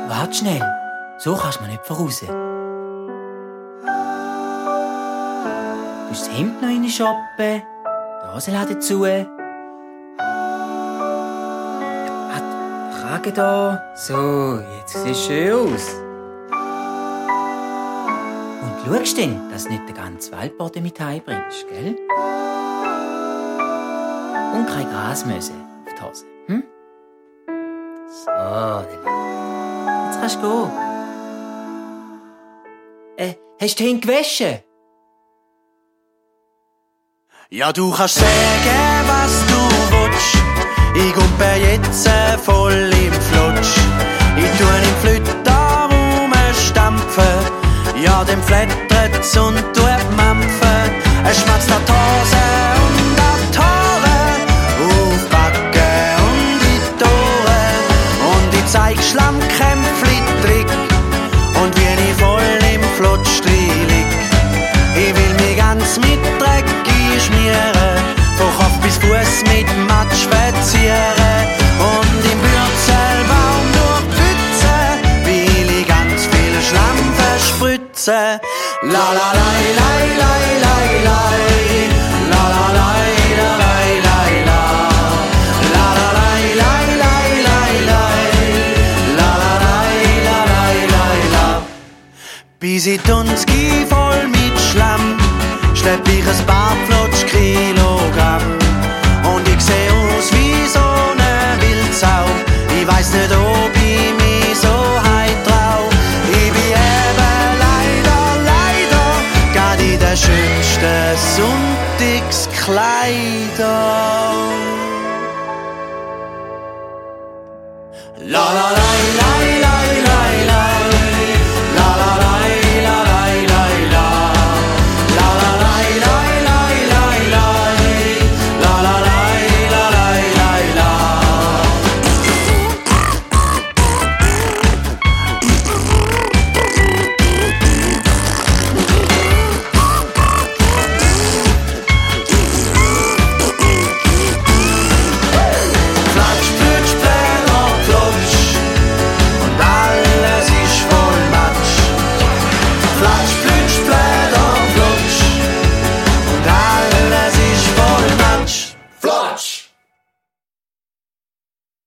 Warte schnell, so kannst du mir nicht voraus. Du musst das Hemd noch reinschoppen, die Hosenladen zu. Kragen da. So, jetzt sieht es schön aus. Und schaust denn, dass du nicht den ganzen Waldboden mit heimbringst, gell? Und kein Grasmöse auf die Hose. Hm? So, jetzt kannst du gehen. Hast du die Hände gewaschen? Ja, du kannst sagen, was du willst. Ich gumpe jetzt voll im Flutsch. Ich tu im Flütter rumstampfen. Ja, dem flattert's und tut mampfen. Es schmatzt an die Hose und an die Haare, auf die Backen und in die Ohren. Und ich zeig Schlammkämpfli-Trick. Und wie ich voll im Flutsch lieg. Ich will mich ganz mit Dreck einschmieren, von Kopf bis Fuß mit Matsch verzieren. Und im Bürzelbaum durchpützen, will ich ganz viel Schlamm verspritzen. La la la la la la la la la la la la la. Bis ich Dunski voll mit Schlamm schlepp ich ein paar Flutsch-Kilogramm. Und ich seh aus wie so ne Wildsau. Ich weiss nicht, ob ich mich so heut trau. Ich bin eben leider grad in den schönsten Sonntagskleider. La la la.